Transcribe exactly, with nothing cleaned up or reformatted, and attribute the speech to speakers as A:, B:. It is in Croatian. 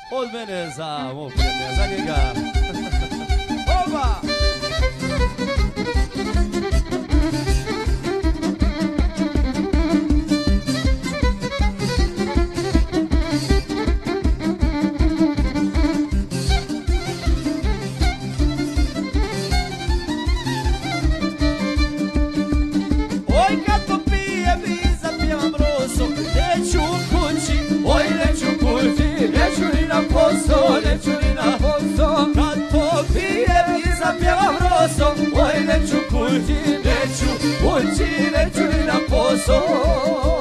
A: od mene za mog prijatelja, za njega. Oba! Oj, kad popijem i zapijevam rosom, neću kući, oj, neću kući, neću ni na posao, neću ni na posao. Kad popijem i zapijevam rosom, oj, neću kući, neću kući, neću ni na posao.